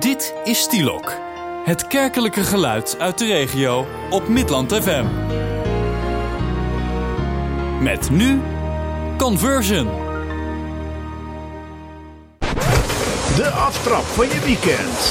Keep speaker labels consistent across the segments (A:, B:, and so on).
A: Dit is Stielok, het kerkelijke geluid uit de regio op Midland FM. Met nu Conversion.
B: De aftrap van je weekend.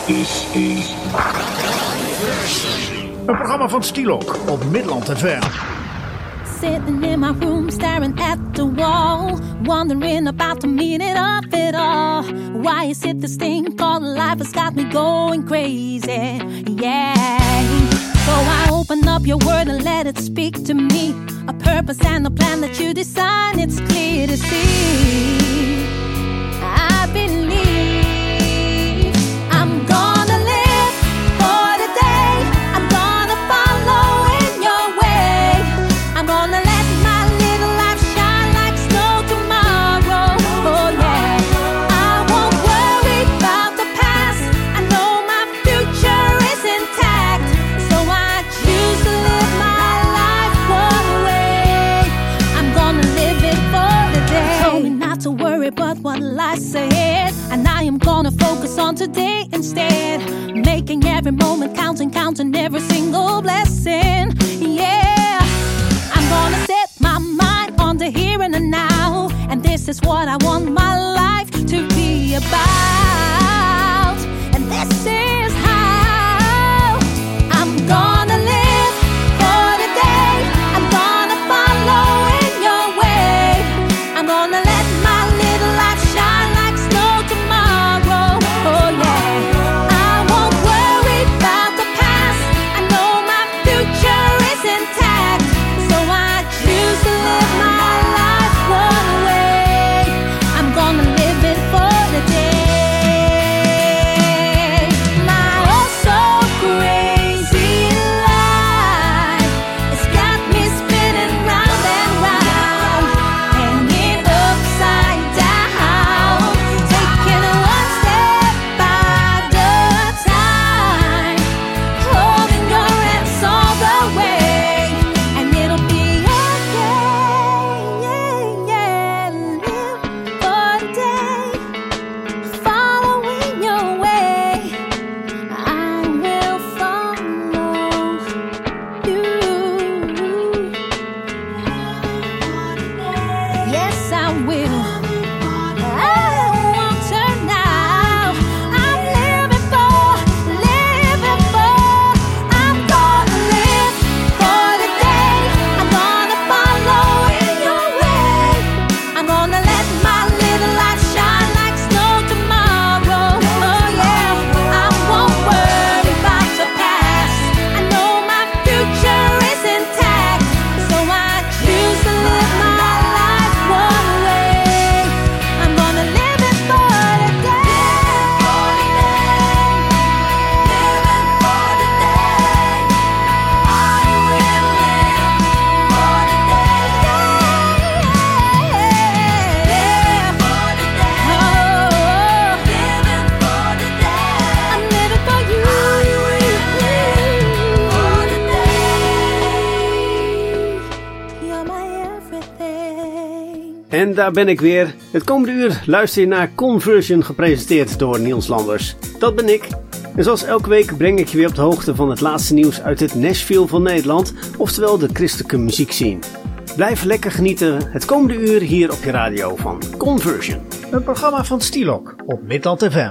B: Een programma van Stielok op Midland FM.
C: Sitting in my room staring at the wall, wondering about the meaning of it all. Why is it this thing called life has got me going crazy? Yeah. So I open up your word and let it speak to me. A purpose and a plan that you design, it's clear to see. I believe I'm gonna live for the day. I'm gonna follow in your way. I'm gonna let my little light shine like snow tomorrow. Oh yeah. I won't worry about the past. I know my future is intact. So I choose to live my life one way. I'm gonna live it for the day. Told me not to worry about what lies ahead, and I am gonna focus on today instead. Making every moment counting every single blessing. Yeah. I'm gonna set my mind on the here and the now, and this is what I want my life to be about. And this is how I'm gonna live for the day. I'm gonna follow in your way. I'm gonna let my little light shine like snow tomorrow. Oh yeah. I won't worry about the past. I know my future is intact. So I choose to live my life one way. I'm gonna live it for the day. My oh so crazy life, it's got me spinning round and round, hanging upside down, taking it one step at a time, holding your hands all the way, and it'll be okay. Yeah, live for the day, following your way. I will follow you. Yes, I will. I won't turn now. I'm living for. I'm gonna live for the day. I'm gonna follow in your way. I'm gonna let my little light shine like snow tomorrow. Oh yeah. I won't worry about the past. I know my future is intact. So I choose to live my life one way. I'm gonna live it for the day. Living for the day. I will live for the day. Living for the day. Oh, living for the day. I'm living for you. I will live for the day. You're my everything.
D: En daar ben ik weer. Het komende uur luister je naar Conversion, gepresenteerd door Niels Landers. Dat ben ik. En zoals elke week breng ik je weer op de hoogte van het laatste nieuws uit het Nashville van Nederland, oftewel de christelijke muziekscene. Blijf lekker genieten het komende uur hier op je radio van Conversion.
B: Een programma van Stielok op Midland FM.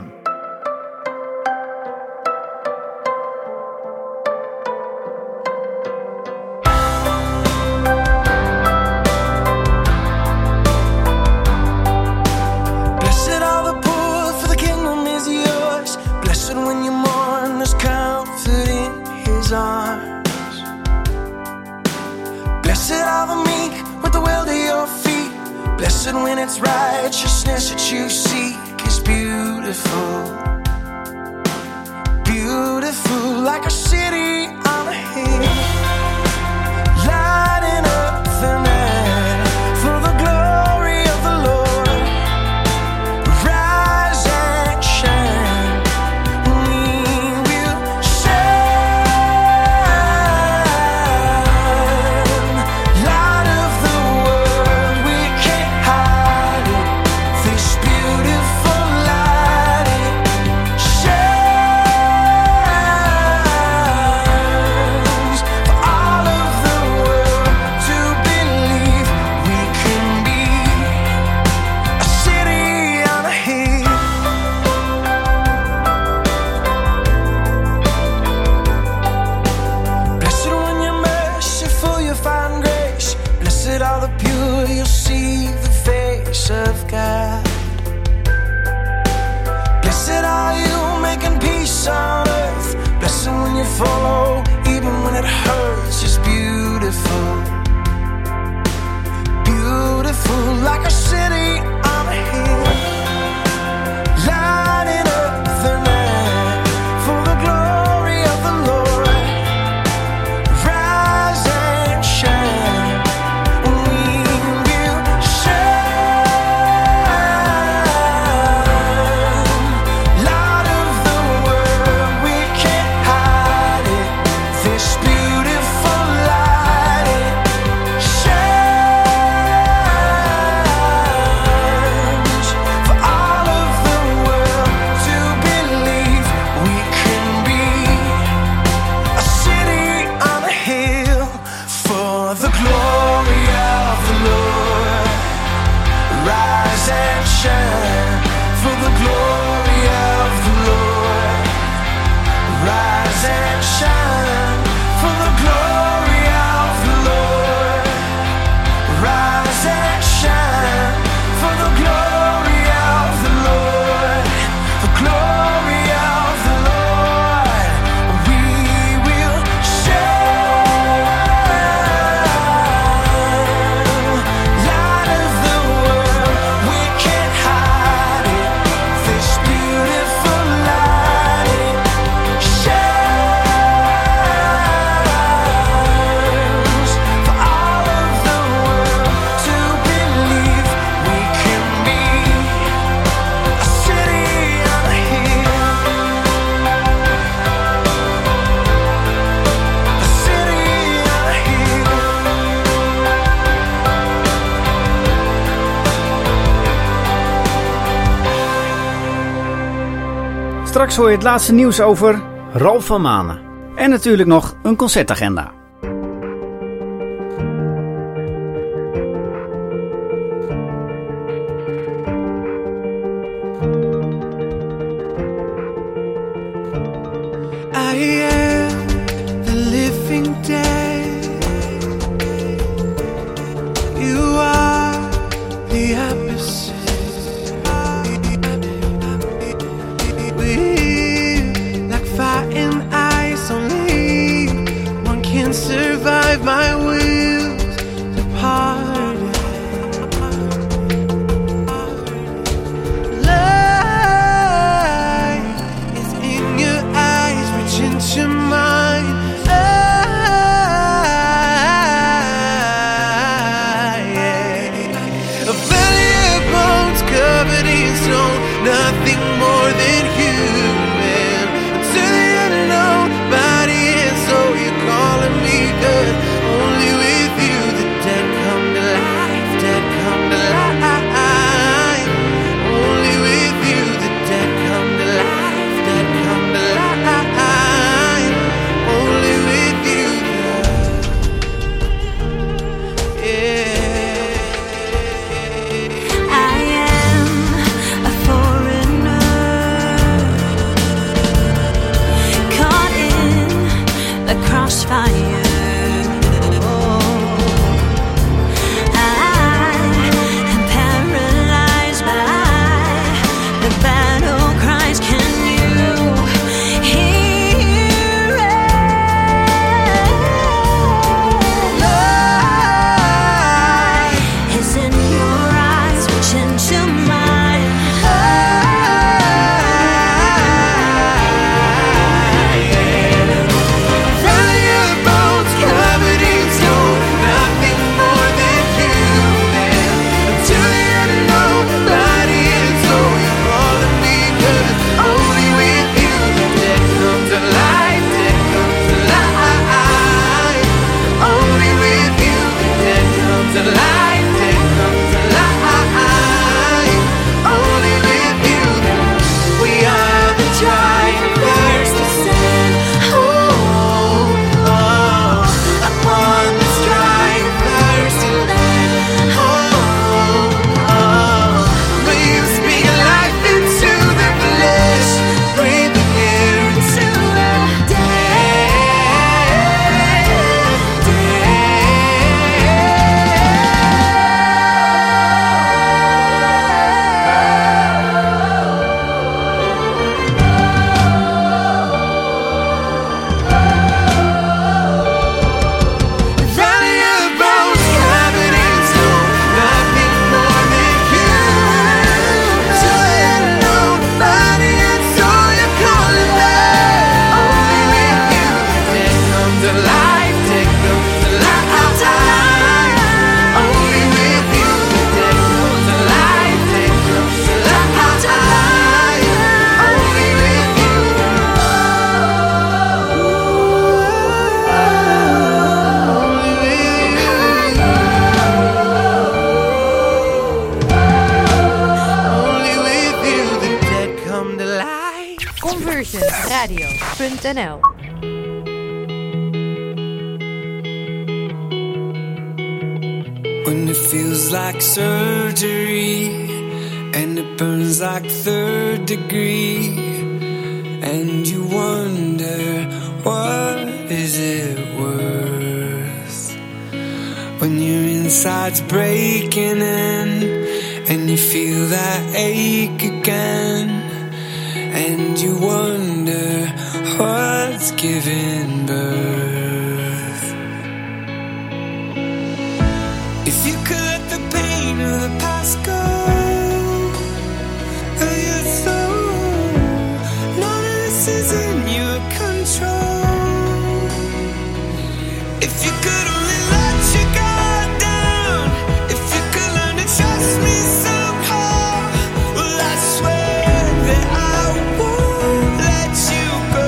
E: Blessed are the poor, for the kingdom is yours. Blessed when you mourn, there's comfort in his arms. Blessed are the meek, with the will to your feet. Blessed when it's righteousness that you seek is beautiful. Beautiful like a city on a hill, lighting up the night for the glory of the Lord. Rise and shine, we will shine. Light of the world, we can't hide it. This beautiful light, it shines. follow, even when it hurts, just beautiful. Beautiful like a city on a hill, lighting up the night for the glory of the Lord. Rise and shine, we will shine. Light of the world, we can't hide it. This beautiful light, it shines for all of the world to believe. We can be a city on a hill for the glory of the Lord. Rise and shine for the glory of the Lord. Rise and shine for the glory of the Lord. Rise and shine for the glory of the Lord. The glory of the Lord. We will shine. Light of the world, we can't hide it. This beautiful light, it shines for all of the world to believe. We can be a city on a hill, a city on a hill.
D: Straks hoor je het laatste nieuws over Ralph van Manen. En natuurlijk nog een concertagenda.
E: I am the living dead. You are the opposite. We like fire and ice, only one can survive. My will's departed. Light is in your eyes, reach into mine. I
F: conversionradio.nl.
E: When it feels like surgery and it burns like third degree, and you wonder, what is it worth? When your inside's breaking in and you feel that ache again, and you wonder, what's giving birth? If you could let the pain of the past go, your soul, none of this is in your control. If you could only let your guard down, if you could learn to trust me somehow, well, I swear that I won't let you go.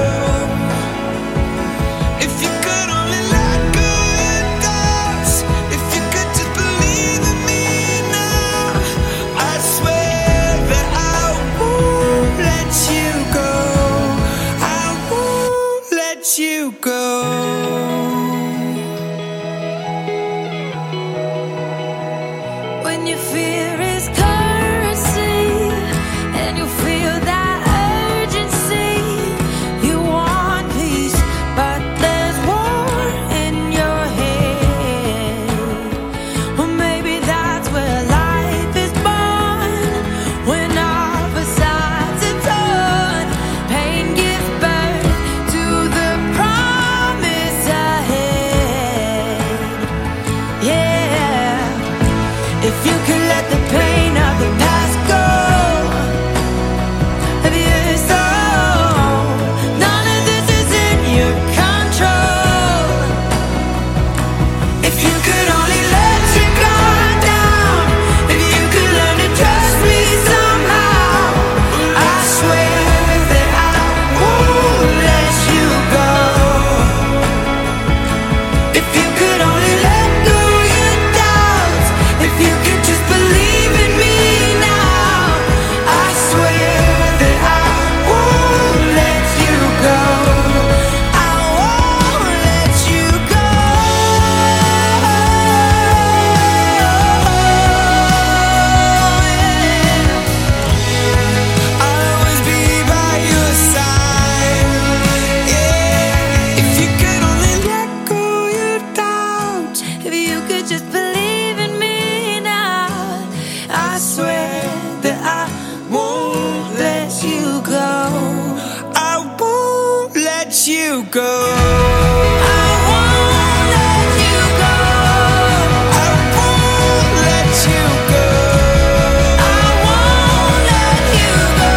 E: If you could only let go your doubts, if you could just believe in me now, I swear that I won't let you go. I won't let you go. When your fear is cursing and you feel that urgency, you want peace, but there's war in your head. Well, maybe that's where life is born. When opposites are torn, pain gives birth to the promise ahead. Yeah. If you could let the pain of the past go, of your soul, none of this is in your control. If you could only let your guard down, if you could learn to trust me somehow, I swear that I won't let you go. If you could only let go your doubts, if you could just believe in me now, I swear that I won't let you go. I won't let you go. I'll always be by your side. Yeah. If you could only let go your doubts, if you could just believe in me now, I swear that I won't let you go. I won't let you go. I won't let you go. I won't let you go. I won't let you go.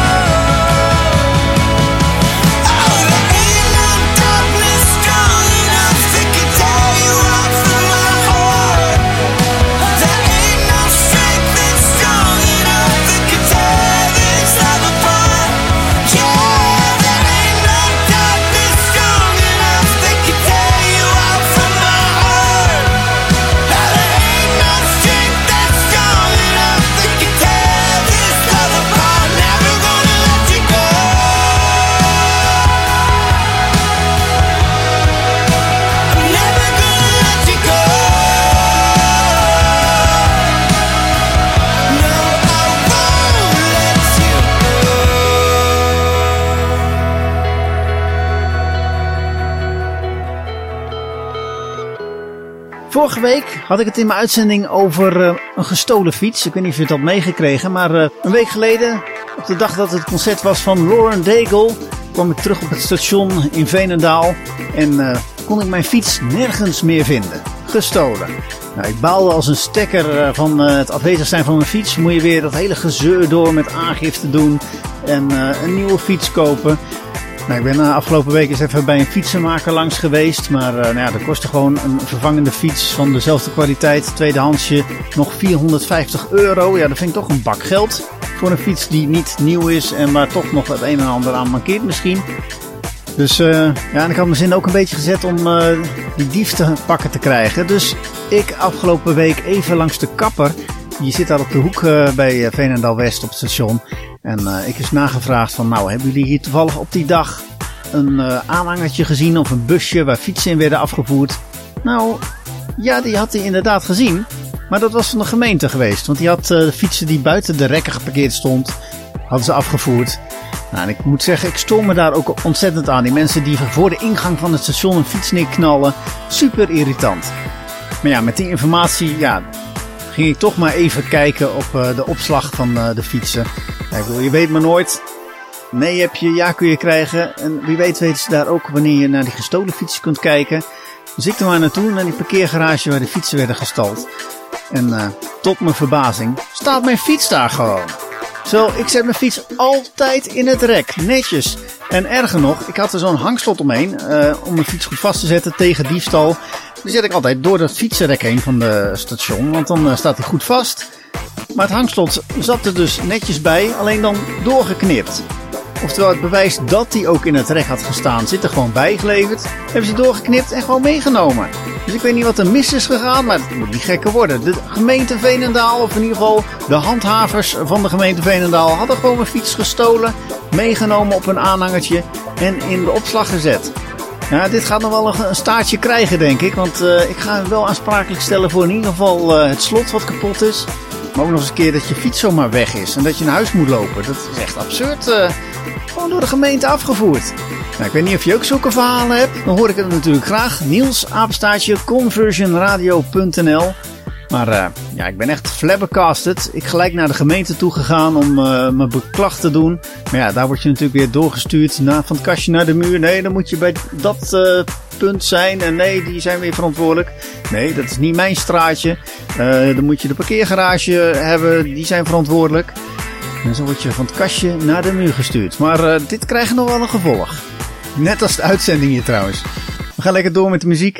E: Oh, there ain't no darkness strong enough that could tear you out from my heart. There ain't no strength that's strong enough that could tear this love apart. Yeah, there ain't no darkness strong enough that could tear you out from my heart. Now there ain't no strength that's strong enough that could tear this love apart. Never gonna let you go. I'm never gonna let you go. No, I won't let you
D: Vorige week had ik het in mijn uitzending over een gestolen fiets. Ik weet niet of je het had meegekregen, maar een week geleden, op de dag dat het concert was van Lauren Daigle, kwam ik terug op het station in Veenendaal en kon ik mijn fiets nergens meer vinden. Gestolen. Nou, ik baalde als een stekker van het afwezig zijn van mijn fiets. Moet je weer dat hele gezeur door met aangifte doen en een nieuwe fiets kopen. Nou, ik ben afgelopen week eens even bij een fietsenmaker langs geweest. Maar nou ja, dat kostte gewoon een vervangende fiets van dezelfde kwaliteit. Tweedehandsje nog €450. Ja, dat vind ik toch een bak geld. Voor een fiets die niet nieuw is en waar toch nog het een en ander aan mankeert misschien. Dus ja, en ik had mijn zin ook een beetje gezet om die dief te pakken te krijgen. Dus ik afgelopen week even langs de kapper. Die zit daar op de hoek bij Veenendaal West op het station.
F: En ik is nagevraagd van, nou, hebben jullie hier toevallig op die dag een aanhangertje gezien of een busje waar fietsen in werden afgevoerd? Nou, ja, die had hij inderdaad gezien. Maar dat was van de gemeente geweest. Want die had de fietsen die buiten de rekken geparkeerd stond, hadden ze afgevoerd. Nou, en ik moet zeggen, ik stoor me daar ook ontzettend aan. Die mensen die voor de ingang van het station een fiets neerknallen. Super irritant. Maar ja, met die informatie ging ik toch maar even kijken op de opslag van de fietsen. Ja, ik bedoel, je weet maar nooit. Nee heb je, ja kun je krijgen. En wie weet weten ze daar ook wanneer je naar die gestolen fietsen kunt kijken. Dus ik er maar naartoe, naar die parkeergarage waar de fietsen werden gestald. En tot mijn verbazing staat mijn fiets daar gewoon. Zo, ik zet mijn fiets altijd in het rek, netjes. En erger nog, ik had er zo'n hangslot omheen om mijn fiets goed vast te zetten tegen diefstal. Die zet ik altijd door dat fietsenrek heen van de station, want dan staat hij goed vast. Maar het hangslot zat er dus netjes bij, alleen dan doorgeknipt. Oftewel het bewijs dat hij ook in het rek had gestaan zit er gewoon bijgeleverd. Hebben ze doorgeknipt en gewoon meegenomen. Dus ik weet niet wat er mis is gegaan, maar het moet niet gekker worden. De gemeente Veenendaal, of in ieder geval de handhavers van de gemeente Veenendaal, hadden gewoon mijn fiets gestolen, meegenomen op een aanhangertje en in de opslag gezet. Ja, dit gaat nog wel een staartje krijgen, denk ik. Want ik ga hem wel aansprakelijk stellen voor in ieder geval het slot wat kapot is. Maar ook nog eens een keer dat je fiets zomaar weg is en dat je naar huis moet lopen. Dat is echt absurd. Gewoon door de gemeente afgevoerd. Nou, ik weet niet of je ook zulke verhalen hebt. Dan hoor ik het natuurlijk graag. Niels, apenstaartje, conversionradio.nl. Maar ik ben echt flabbergasted. Ik gelijk naar de gemeente toe gegaan om mijn beklag te doen. Maar ja, daar word je natuurlijk weer doorgestuurd van het kastje naar de muur. Nee, dan moet je bij dat punt zijn. En nee, die zijn weer verantwoordelijk. Nee, dat is niet mijn straatje. Dan moet je de parkeergarage hebben. Die zijn verantwoordelijk. En zo word je van het kastje naar de muur gestuurd. Maar dit krijgt nog wel een gevolg. Net als de uitzending hier trouwens. We gaan lekker door met de muziek.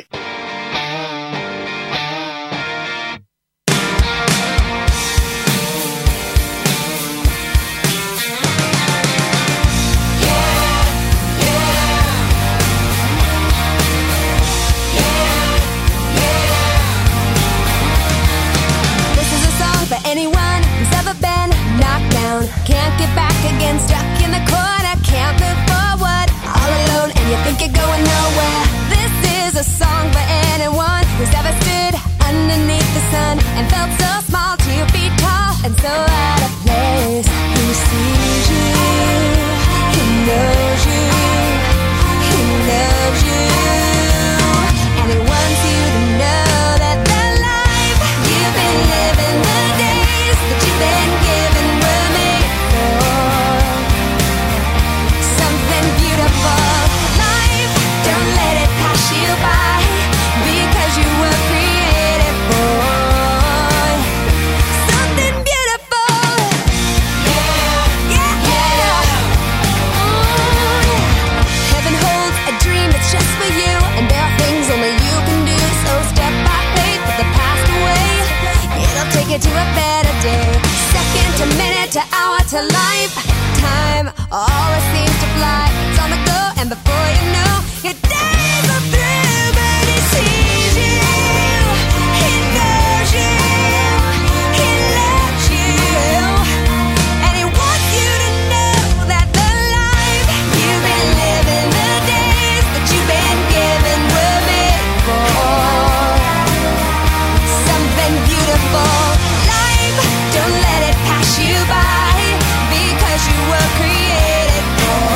E: Don't let it pass you by, because you were created for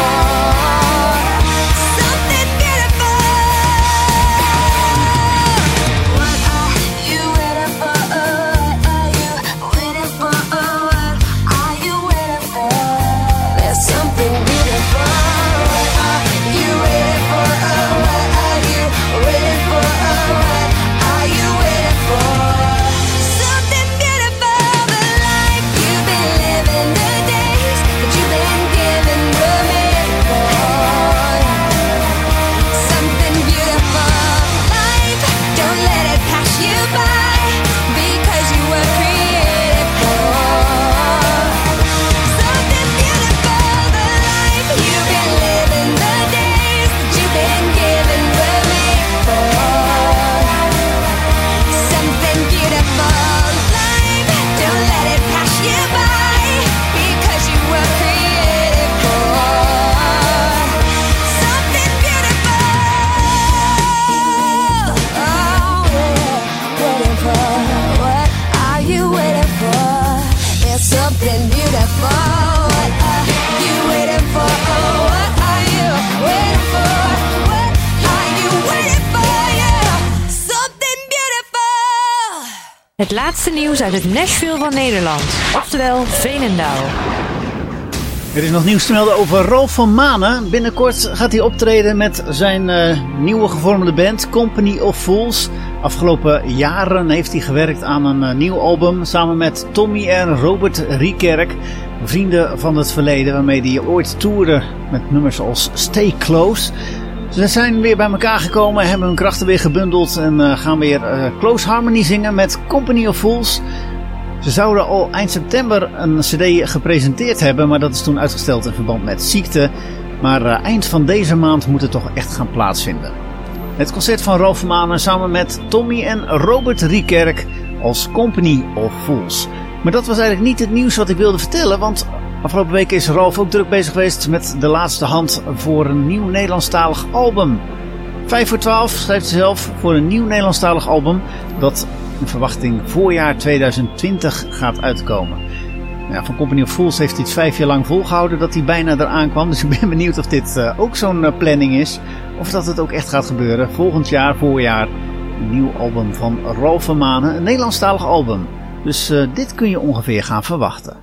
G: Het laatste nieuws uit het Nashville van Nederland. Oftewel Veenendaal.
F: Er is nog nieuws te melden over Ralf van Manen. Binnenkort gaat hij optreden met zijn nieuwe gevormde band Company of Fools. Afgelopen jaren heeft hij gewerkt aan een nieuw album samen met Tommy en Robert Riekerk. Vrienden van het verleden waarmee hij ooit toerde met nummers als Stay Close. Ze zijn weer bij elkaar gekomen, hebben hun krachten weer gebundeld en gaan weer Close Harmony zingen met Company of Fools. Ze zouden al eind september een cd gepresenteerd hebben, maar dat is toen uitgesteld in verband met ziekte. Maar eind van deze maand moet het toch echt gaan plaatsvinden. Het concert van Ralf van Manen samen met Tommy en Robert Riekerk als Company of Fools. Maar dat was eigenlijk niet het nieuws wat ik wilde vertellen, want afgelopen week is Ralf ook druk bezig geweest met de laatste hand voor een nieuw Nederlandstalig album. 5 voor 12 schrijft hij zelf voor een nieuw Nederlandstalig album dat in verwachting voorjaar 2020 gaat uitkomen. Ja, van Company of Fools heeft hij het 5 jaar lang volgehouden dat hij bijna eraan kwam. Dus ik ben benieuwd of dit ook zo'n planning is. Of dat het ook echt gaat gebeuren. Volgend jaar, voorjaar, een nieuw album van Ralf van Manen. Een Nederlandstalig album. Dus dit kun je ongeveer gaan verwachten.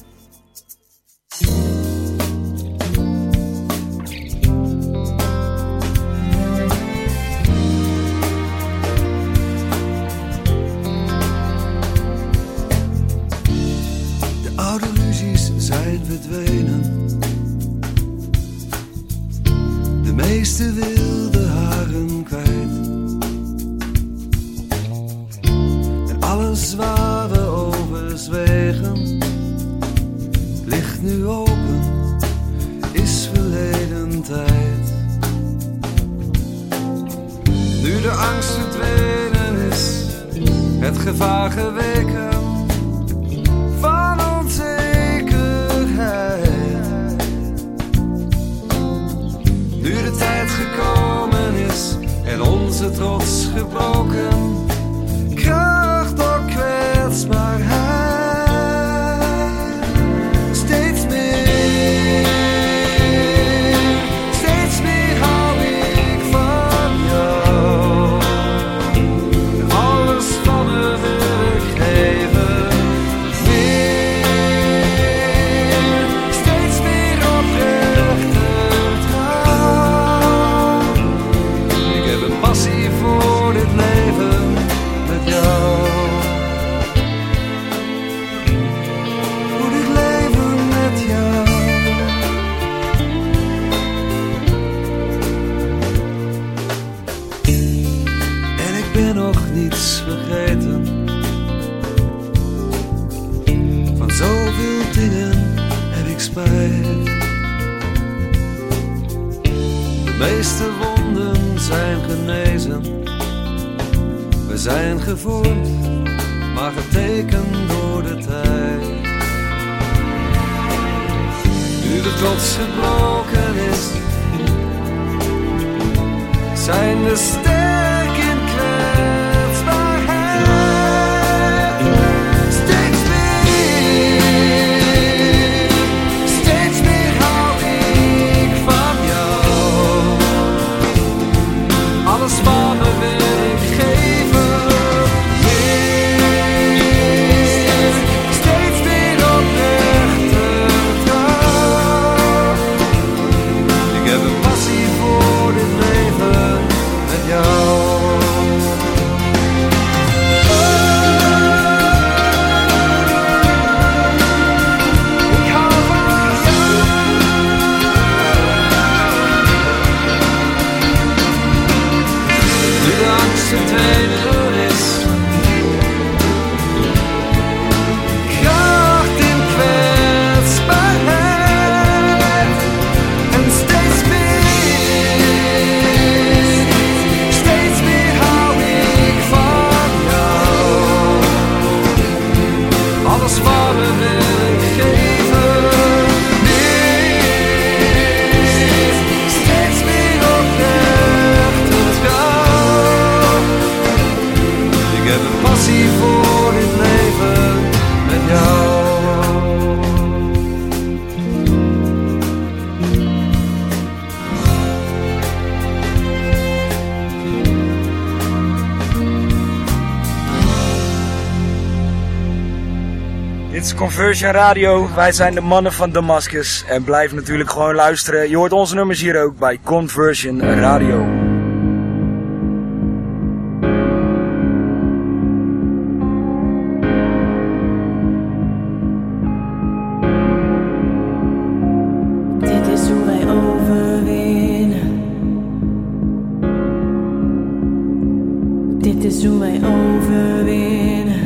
H: Zijn verdwenen. De meeste wilde haren kwijt. En alles waar we over zwegen ligt nu open, is verleden tijd. Nu de angst verdwenen is, het gevaar geweken van onzekerheid. Nu de tijd gekomen is en onze trots gebroken, kracht door kwetsbaarheid. Steeds meer hou ik van jou. En alles van me wil ik geven. Steeds meer oprechte trouw. Ik heb een passie voor dit leven met jou. Voor dit leven met jou. En ik ben nog niets vergeten. Van zoveel dingen heb ik spijt. De meeste wonden zijn genezen. We zijn gevormd, maar getekend door de tijd. Nu de trots gebroken is, zijn we sterk in kwetsbaarheid. Steeds meer hou ik van jou. Alles van me wil ik geven. Steeds meer oprechte trouw. Ik heb een passie voor dit leven met jou. Ik hou van jou. Nu de angst verdwenen is, kracht in kwetsbaarheid. En steeds meer
I: Dit is Conversion Radio. Wij zijn de mannen van Damascus. En blijf natuurlijk gewoon luisteren. Je hoort onze nummers hier ook bij Conversion Radio.
E: Dit is hoe wij overwinnen. Dit is hoe wij overwinnen.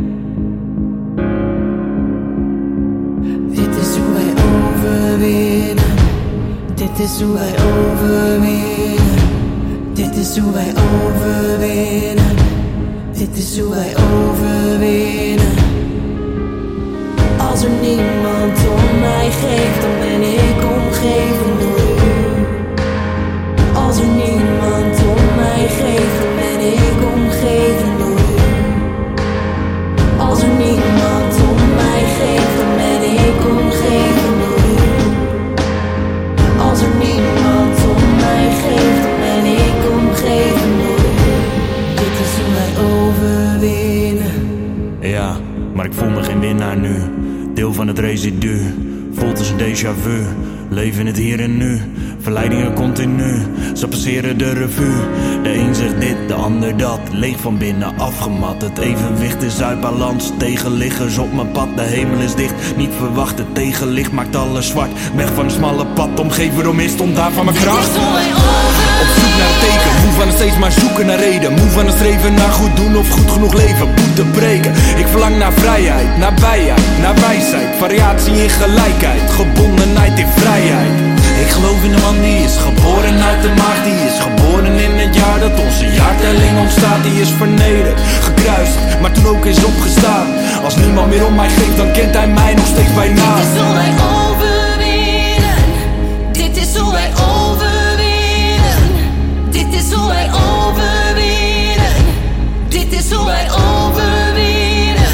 E: Dit is hoe wij overwinnen. Dit is hoe wij overwinnen. Dit is hoe wij overwinnen. Dit is hoe wij overwinnen. Als er niemand om mij geeft, dan ben ik omgeven door u. Als er niemand om mij geeft, dan ben ik omgeven door u. Als er niemand om mij geeft, dan ben ik omgeven door u. Als er niemand om mij geeft, dan ben ik omgeven door u. Dit is hoe wij overwinnen.
J: Ja, maar ik voel me geen winnaar nu. Deel van het residu, voelt als een déjà vu. Leef in het hier en nu, verleidingen continu. Ze passeren de revue. De een zegt dit, de ander dat. Leeg van binnen, afgemat. Het evenwicht is uit balans. Tegenliggers op mijn pad, de hemel is dicht. Niet verwacht, het tegenlicht maakt alles zwart. Weg van een smalle pad, omgeven door mist, ontdaan van mijn kracht. Op zoek naar een teken, moe van het steeds maar zoeken naar reden. Moe van het streven naar goed doen of goed genoeg leven. Boete breken, ik verlang naar vrijheid, naar bijheid, naar wijsheid. Variatie in gelijkheid, gebondenheid in vrijheid. Ik geloof in een man die is geboren uit de maag. Die is geboren in het jaar dat onze jaartelling ontstaat. Die is vernederd, gekruisigd, maar toen ook is opgestaan. Als niemand meer om mij geeft, dan kent hij mij nog steeds bij naam.
E: Dit is hoe wij overwinnen. Dit is hoe wij overwinnen. Dit is hoe wij overwinnen. Dit is hoe wij overwinnen.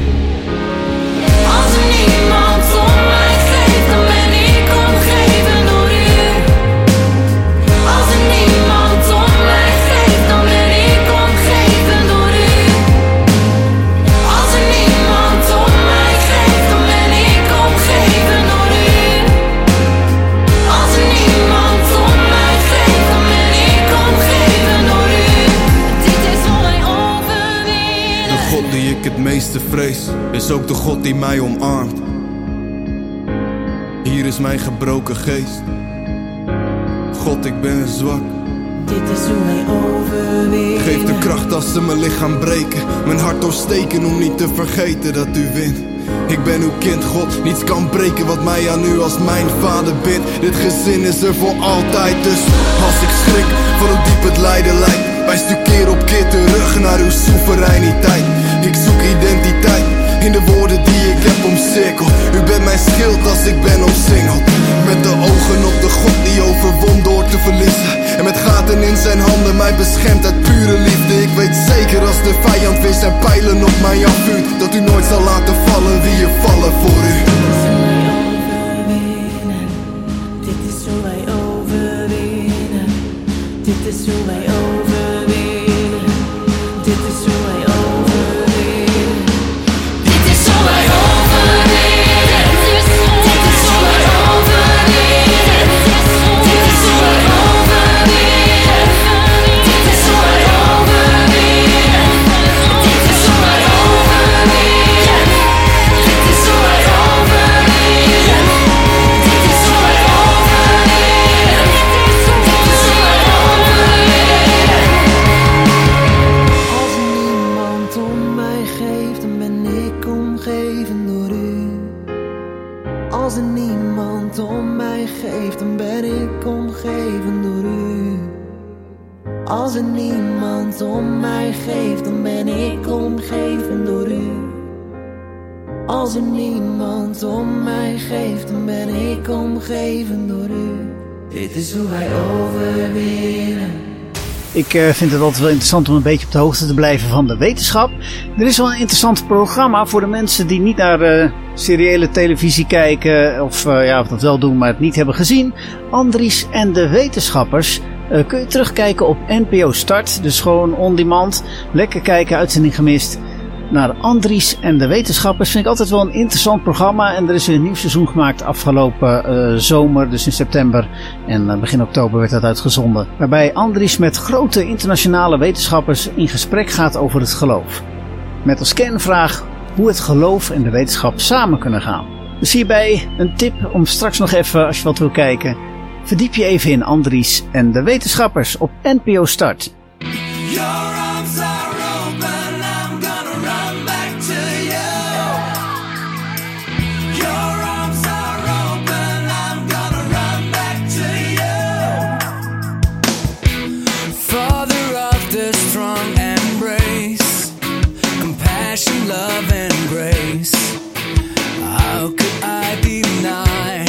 E: Als er niemand om mij geeft, dan ben ik omgeven door u. Als er niemand om mij geeft, dan ben ik omgeven door u. Als er niemand om mij geeft, dan ben ik omgeven door u. Als er niemand om mij geeft, dan ben ik omgeven door u. Dit is hoe wij overwinnen.
K: De God die ik het meeste vrees, is ook de God die mij omarmt. Hier is mijn gebroken geest. God, ik ben zwak.
E: Dit is hoe wij overwinnen.
K: Geef de kracht als ze mijn lichaam breken. Mijn hart doorsteken om niet te vergeten dat u wint. Ik ben uw kind, God. Niets kan breken wat mij aan u als mijn vader bindt. Dit gezin is er voor altijd. Dus als ik schrik van hoe diep het lijden lijkt, wijst u keer op keer terug naar uw soevereiniteit. Ik zoek identiteit in de woorden die ik heb omcirkeld. U bent mijn schild als ik ben omsingeld. Met de ogen op de God die overwon door te verliezen. En met gaten in zijn handen mij beschermt uit pure liefde. Ik weet zeker als de vijand weer zijn pijlen op mij afvuurt, dat u nooit zal laten vallen wie er vallen voor u.
E: Dit is hoe wij overwinnen. Dit is hoe wij overwinnen. Dit is hoe wij overwinnen. Dit is hoe wij overwinnen. Dit is hoe wij overwinnen. Dit is hoe wij overwinnen. Dit is hoe wij overwinnen. Dit is hoe wij overwinnen. Dit is hoe wij overwinnen. Dit is hoe wij overwinnen. Dit is hoe wij overwinnen. Als niemand om mij geeft, dan ben ik omgeven door u. Als er niemand om mij geeft, dan ben ik omgeven door u. Als er niemand om mij geeft, dan ben ik omgeven door u. Als er niemand om mij geeft, dan ben ik omgeven door u. Dit is hoe wij overwinnen.
F: Ik vind het altijd wel interessant om een beetje op de hoogte te blijven van de wetenschap. Er is wel een interessant programma voor de mensen die niet naar seriële televisie kijken. Of dat wel doen, maar het niet hebben gezien. Andries en de wetenschappers. Kun je terugkijken op NPO Start. Dus gewoon on demand. Lekker kijken, uitzending gemist. naar Andries en de wetenschappers. Vind ik altijd wel een interessant programma. En er is weer een nieuw seizoen gemaakt afgelopen zomer, dus in september. En begin oktober werd dat uitgezonden. Waarbij Andries met grote internationale wetenschappers in gesprek gaat over het geloof. Met als kernvraag hoe het geloof en de wetenschap samen kunnen gaan. Dus hierbij een tip om straks nog even, als je wat wil kijken, verdiep je even in Andries en de wetenschappers op NPO Start.
H: Love and grace. How could I deny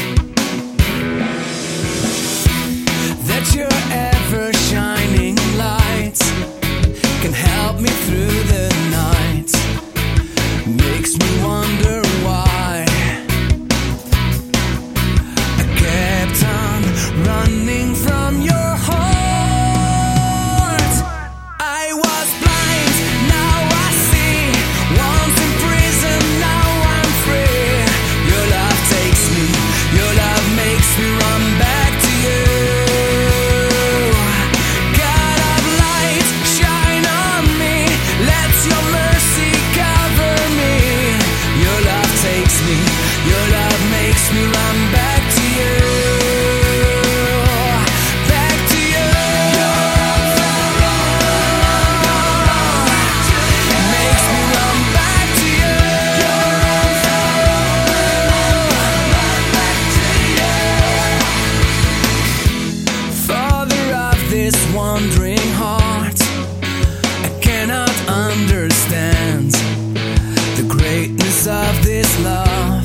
H: that your ever shining light can help me through the night? Makes me wonder why I kept on running from your heart. I was blind, now I see. Once in prison, now I'm free. Your love takes me, your love makes me run back to you. God of light, shine on me. Let your mercy cover me. Your love takes me, your love makes me run back to you. Back to you. Makes me run back to you. Father of this wandering heart, I cannot understand the greatness of this love.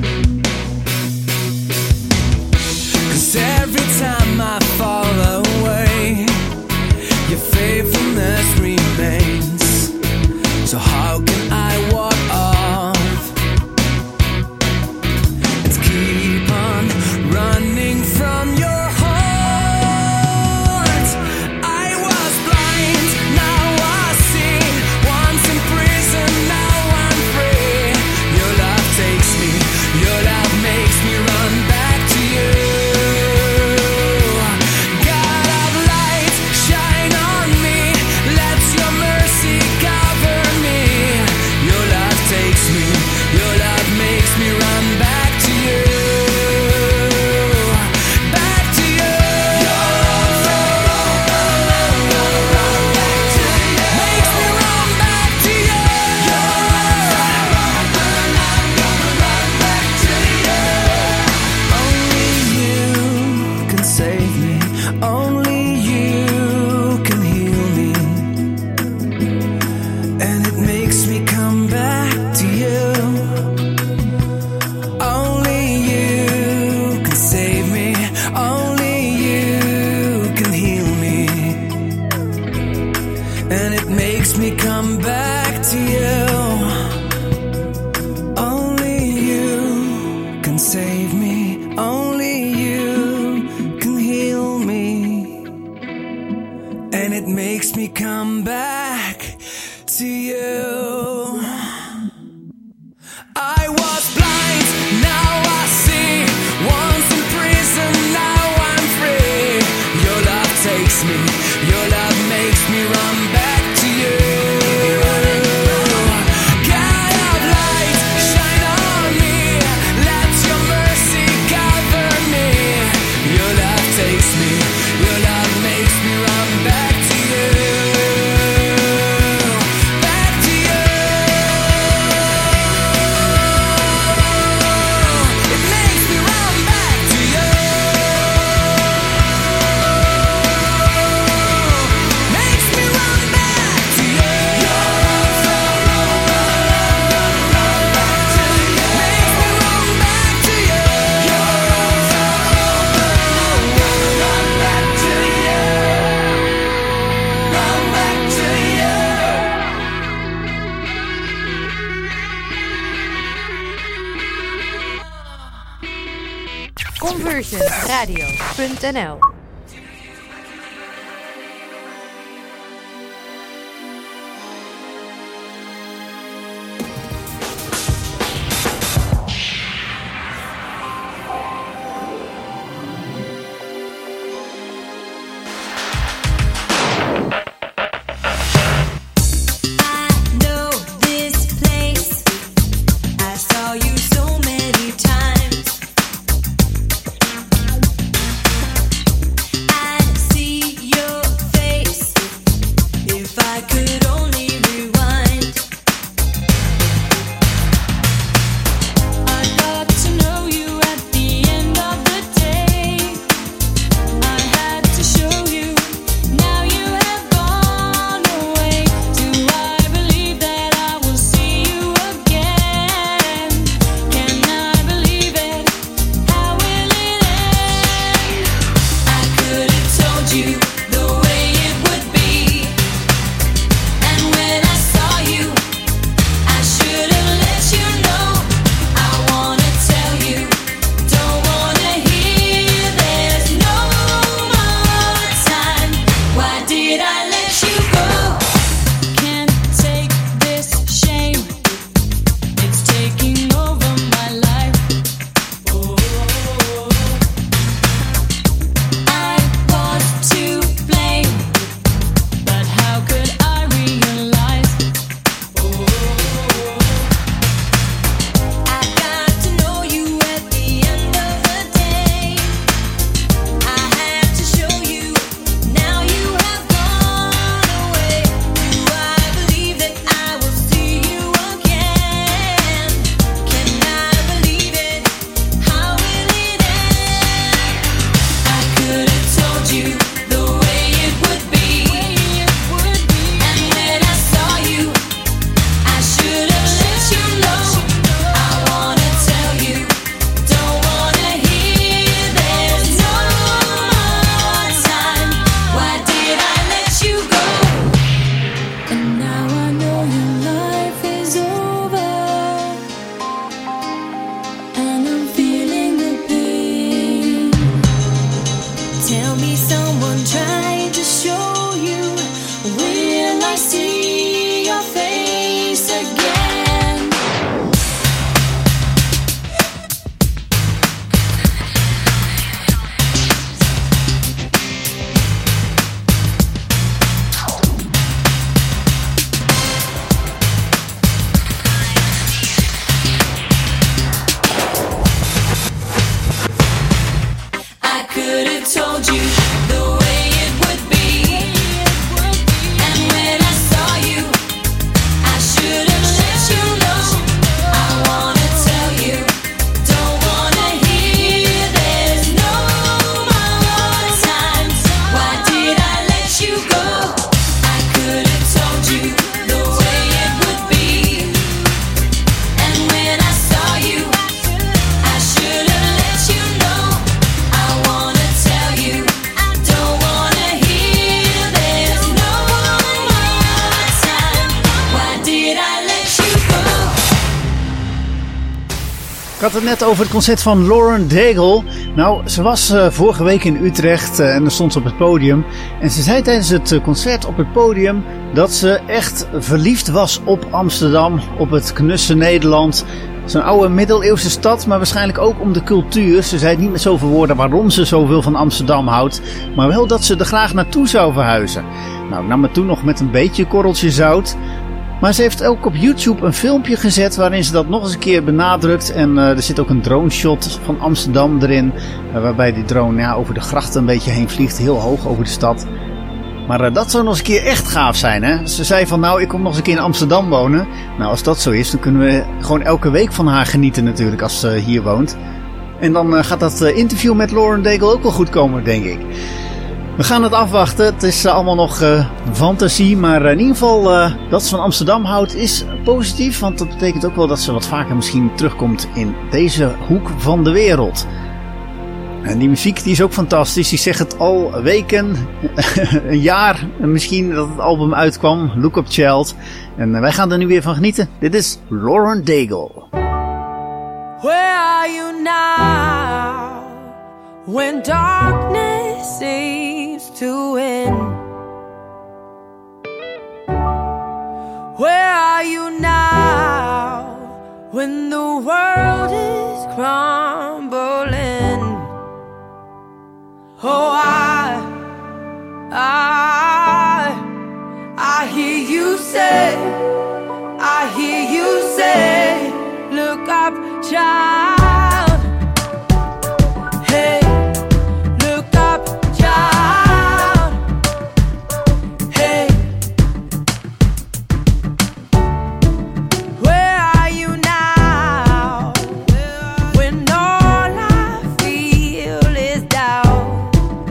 H: 'Cause every time I fall away, your faithfulness remains. So how can I walk off and keep on running from your heart? I was blind, now I see. Once in prison, now I'm free. Your love takes me, your love makes me run back to you. God of light, shine on me. Let your mercy cover me. Your love takes me, your love makes me run back to you. Back to you. Makes me run back to you. Only you can save me. Only you can heal me. And it makes me come back to you. Only you can save me. Only you can heal me. And it makes me come back to you. Only you can save me. Only you can heal me. And it makes me come back to you. I was blind, now I see. Once in prison, now I'm free. Your love takes me, your love makes me run back to you. God of light, shine on me. Let your mercy cover me. Your love takes me, your love makes me run back to you. Back to you. It makes me run back to you. Makes me run back to you. Makes me run back to you. Run back to you. Run back to you.
G: Conversionradio.nl.
E: Tell me someone tried to show you. Will I see your face again? I could have told you the way it would be. And when I saw you, I should have let you know. I wanna tell you, don't wanna hear there's no more time. Why did I let you go? I could have told you the way it would be. And when I saw you, I should have let you know. I wanna tell you, don't wanna hear there's no more time. Why did I let you go?
F: Ik had het net over het concert van Lauren Daigle. Nou, ze was vorige week in Utrecht en dan stond ze op het podium. En ze zei tijdens het concert op het podium dat ze echt verliefd was op Amsterdam, op het knusse Nederland. Zo'n oude middeleeuwse stad, maar waarschijnlijk ook om de cultuur. Ze zei het niet met zoveel woorden waarom ze zoveel van Amsterdam houdt, maar wel dat ze er graag naartoe zou verhuizen. Nou, ik nam het toen nog met een beetje korreltje zout. Maar ze heeft ook op YouTube een filmpje gezet waarin ze dat nog eens een keer benadrukt. En er zit ook een drone shot van Amsterdam erin. Waarbij die drone over de grachten een beetje heen vliegt. Heel hoog over de stad. Maar dat zou nog eens een keer echt gaaf zijn, hè. Ze zei van nou, ik kom nog eens een keer in Amsterdam wonen. Nou, als dat zo is, dan kunnen we gewoon elke week van haar genieten natuurlijk als ze hier woont. En dan gaat dat interview met Lauren Daigle ook wel goed komen, denk ik. We gaan het afwachten. Het is allemaal nog fantasie. Maar in ieder geval dat ze van Amsterdam houdt is positief. Want dat betekent ook wel dat ze wat vaker misschien terugkomt in deze hoek van de wereld. En die muziek die is ook fantastisch. Die zegt het al weken, een jaar misschien dat het album uitkwam. Look Up Child. En wij gaan er nu weer van genieten. Dit is Lauren Daigle.
E: Where are you now? When darkness seems to win. Where are you now? When the world is crumbling. Oh, I hear you say, look up, child. Hey, look up, child. Hey, where are you now? When all I feel is doubt.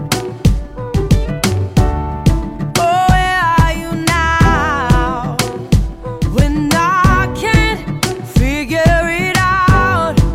E: Oh, where are you now? When I can't figure it out.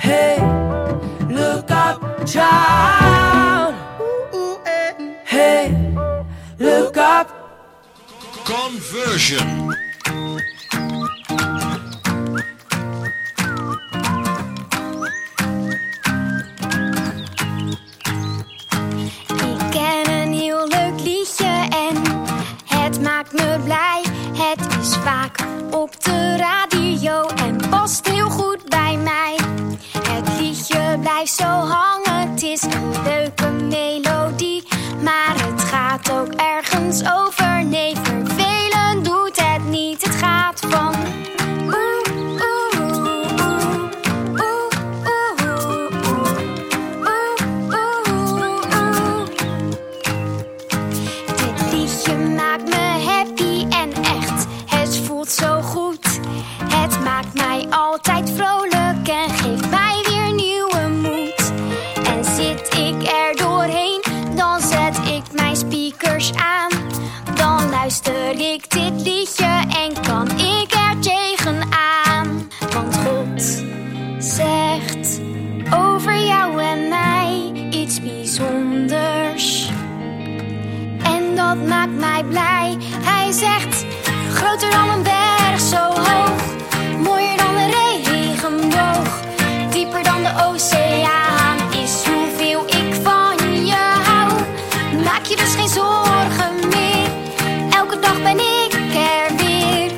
H: Hey, look up, child. Hey, look up.
L: Conversion.
M: Ik ken een heel leuk liedje en het maakt me blij. Het is vaak op de radio en past heel goed bij mij. Het liedje blijft zo hangen, het is een leuke melodie. Maar het gaat ook ergens over, nee, vervelen doet het niet. Het gaat van dit liedje maakt me happy en echt, het voelt zo goed. Het maakt mij altijd vrolijk en geeft mij weer nieuwe moed. En zit ik er doorheen, dan zet ik mijn speakers aan. Dan luister ik dit liedje en kan ik er tegenaan. Want God zegt over jou en mij iets bijzonders. En dat maakt mij blij. Hij zegt, groter dan een berg, zo hoog. Mooier dan de regenboog. Dieper dan de oceaan is hoeveel ik van je hou. Maak je dus geen zorgen meer. Elke dag ben ik er weer.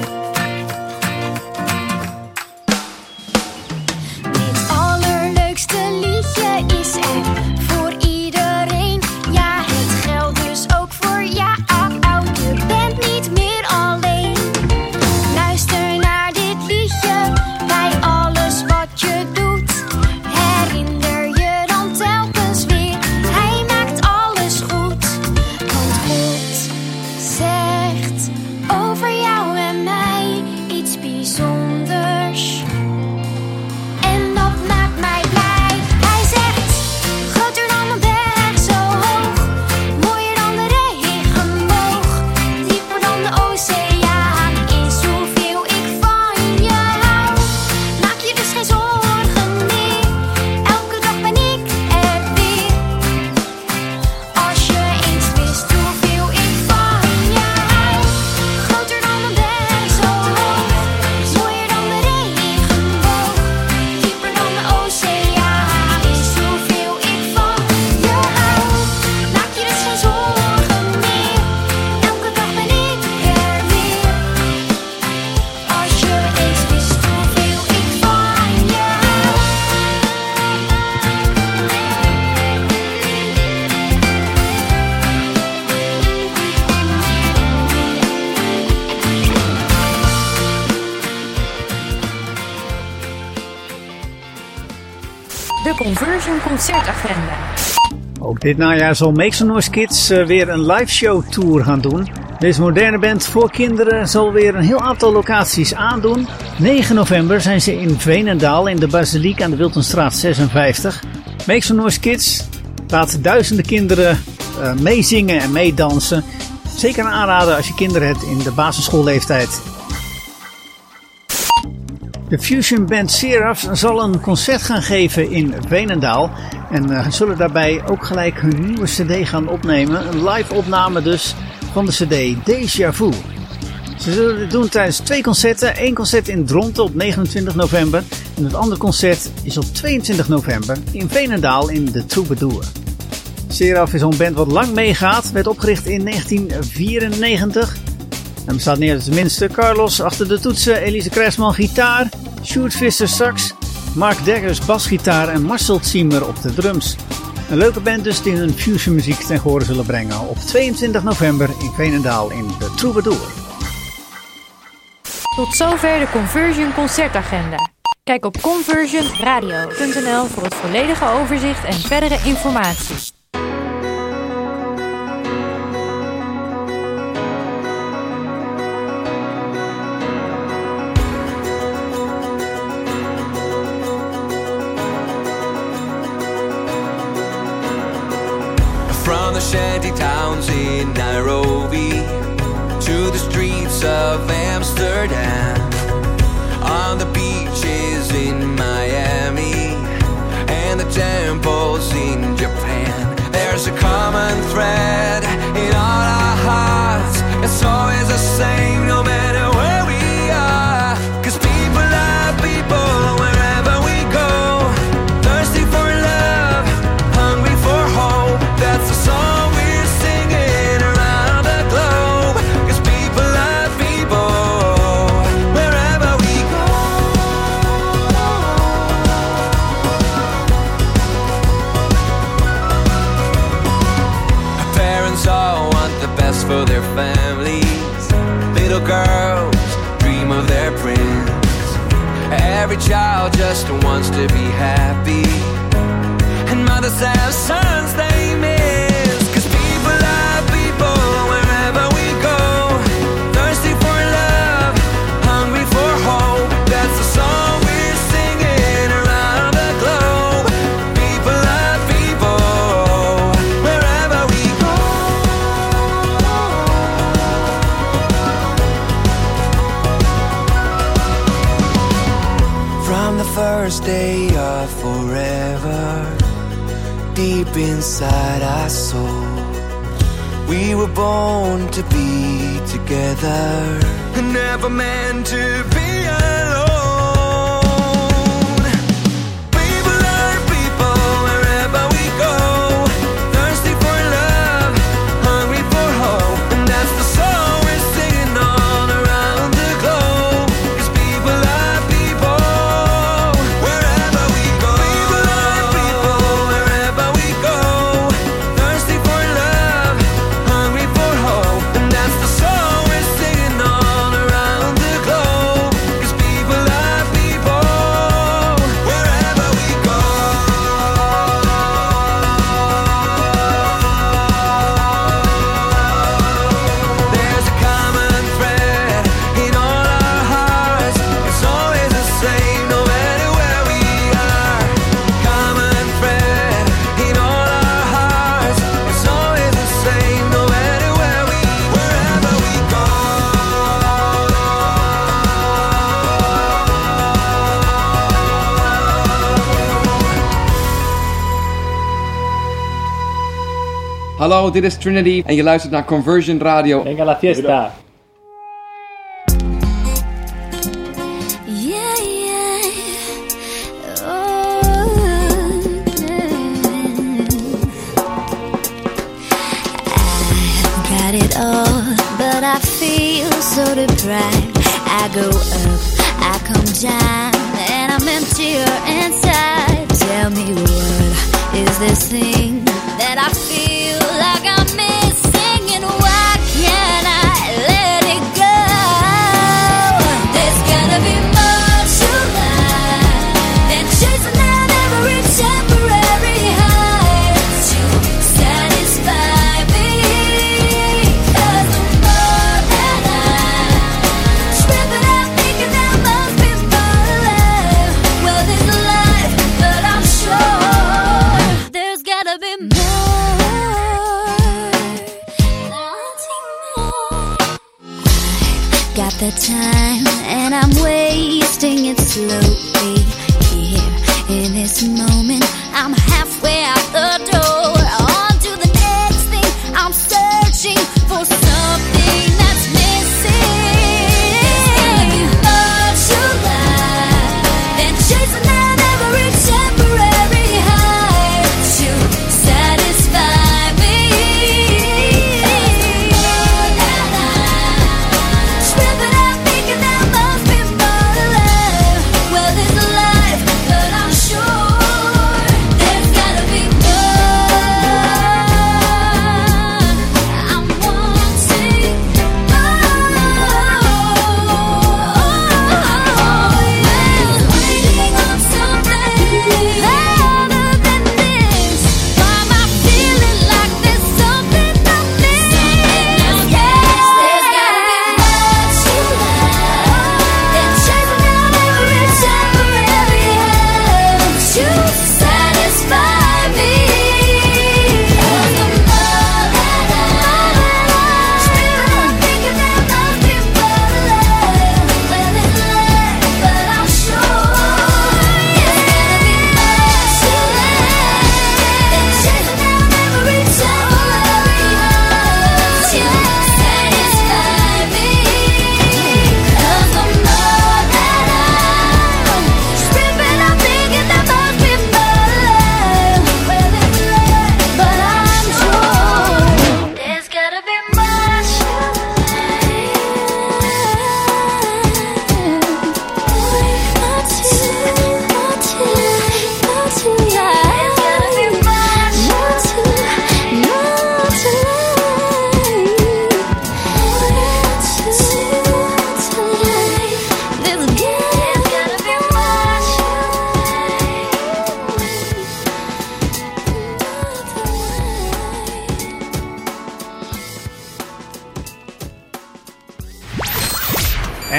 M: Dit allerleukste liedje is er voor iedereen. Ja, het geldt dus ook voor jou. Je bent niet meer alleen. Luister naar dit liedje bij alles wat je doet. Herinner je dan telkens weer, hij maakt alles goed. Want God zegt over jou en mij iets bijzonders. En dat maakt mij blij. Hij zegt, groter dan een berg, zo hoog. Mooier dan de regenboog. Dieper dan de oceaan is hoeveel ik van je hou. Maak je dus geen zorgen meer. Elke dag ben ik er weer. Als je eens wist hoeveel ik van je hou. Groter dan een berg, zo hoog. Mooier dan de regenboog. Dieper dan de oceaan is hoeveel ik van je hou. Maak je dus geen zorgen meer. Elke dag ben ik er weer. Als je eens wist hoeveel ik van je hou.
G: De Conversion concertagenda.
F: Ook dit najaar zal Make Some Noise Kids weer een live show tour gaan doen. Deze moderne band voor kinderen zal weer een heel aantal locaties aandoen. 9 november zijn ze in Veenendaal in de Basiliek aan de Wiltonstraat 56. Make Some Noise Kids laat duizenden kinderen meezingen en meedansen. Zeker een aanrader als je kinderen hebt in de basisschoolleeftijd. De fusion band Seraphs zal een concert gaan geven in Veenendaal. En zullen daarbij ook gelijk hun nieuwe cd gaan opnemen. Een live opname dus van de cd Déjà Vu. Ze zullen dit doen tijdens 2 concerten. 1 concert in Dronten op 29 november. En het andere concert is op 22 november in Veenendaal in de Troubadour. Seraph is een band wat lang meegaat. Werd opgericht in 1994. En bestaat neer uit tenminste Carlos achter de toetsen, Elise Krijsman gitaar, Sjoerd Visser sax, Mark Deggers basgitaar en Marcel Ziemer op de drums. Een leuke band dus die hun fusion muziek ten gehore zullen brengen op 22 november in Veenendaal in de Troubadour.
G: Tot zover de Conversion concertagenda. Kijk op conversionradio.nl voor het volledige overzicht en verdere informatie.
H: From the shanty towns in Nairobi to the streets of Amsterdam, on the beaches in Miami, child just wants to be happy, and mothers have sons they miss. 'Cause people love people wherever we go, thirsty for love, hungry for hope. That's the song we're singing around the globe. People love people wherever we go. From the first day of forever, deep inside our soul, we were born to be together and never meant to be alone. People are people wherever we go, thirsty for love, hungry for hope. And that's the song we're singing all around the globe. 'Cause people are people wherever we go. People are people wherever we go, thirsty for love, hungry for hope. And that's the song we're singing all around the globe. 'Cause people are people wherever we go. There's a common thread in all our hearts. It's always the same, no matter where we are. Common thread in all our hearts. It's always the same, no matter wherever we go.
L: Hallo, dit is Trinity en je luistert naar Conversion Radio.
N: Venga la fiesta.
M: Yeah, yeah. Oh, yeah. I've got it all, but I feel so deprived. I go up, I come down, and I'm emptier inside. Tell me, what is this thing that I feel like I'm missing, and why can't I let it go? There's gotta be more to life than chasing down every temporary high to satisfy me. 'Cause the more that I trip it out, thinking there must be more to life. Well, there's life, but I'm sure there's gotta be more. Got the time and I'm wasting it slowly. Here in this moment, I'm halfway out the door. On to the next thing, I'm searching for something that's missing. More to life than chasing down every temporary high to satisfy me. Trip it out, thinking there must be more to life. Well, there's life, but I'm sure there's gotta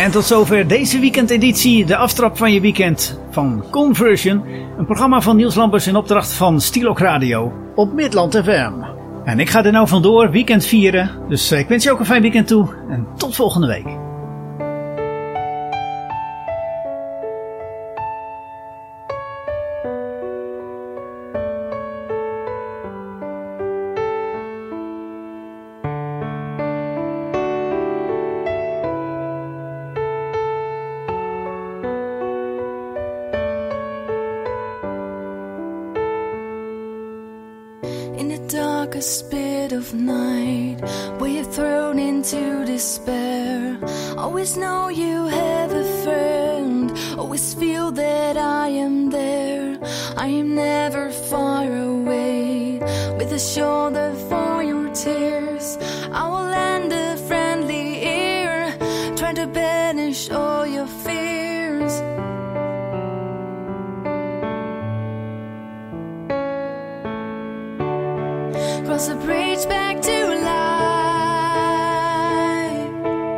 F: En tot zover deze weekendeditie, de aftrap van je weekend van Conversion. Een programma van Niels Lambers in opdracht van Stilok Radio op Midland FM. En ik ga er nou vandoor, weekend vieren. Dus ik wens je ook een fijn weekend toe en tot volgende week.
E: Spit of night where you're thrown into despair. Always know you have a friend. Always feel that I am there. I am never far away. With a shoulder for your tears, I will lend a friendly ear, trying to banish all your fears. Cross the bridge back to life,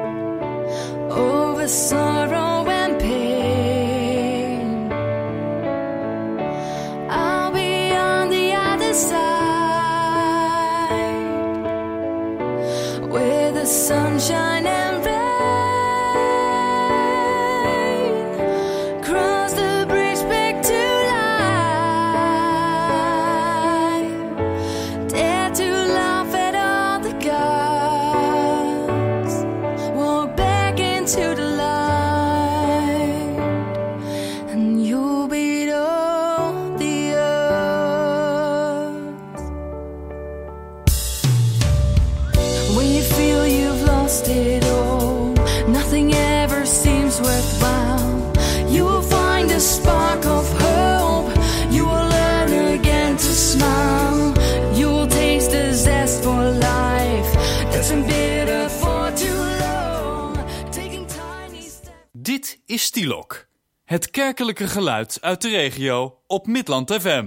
E: over sorrow and pain. I'll be on the other side, where the sunshine and rain. Cross the bridge back to to the light, and you'll beat all the odds. When you feel you've lost it all, nothing ever seems worthwhile, you will find a spark of hope. You will learn again to smile. You will taste the zest for life that's been bitter for too long.
A: Dit is Stilok, het kerkelijke geluid uit de regio op Midland FM.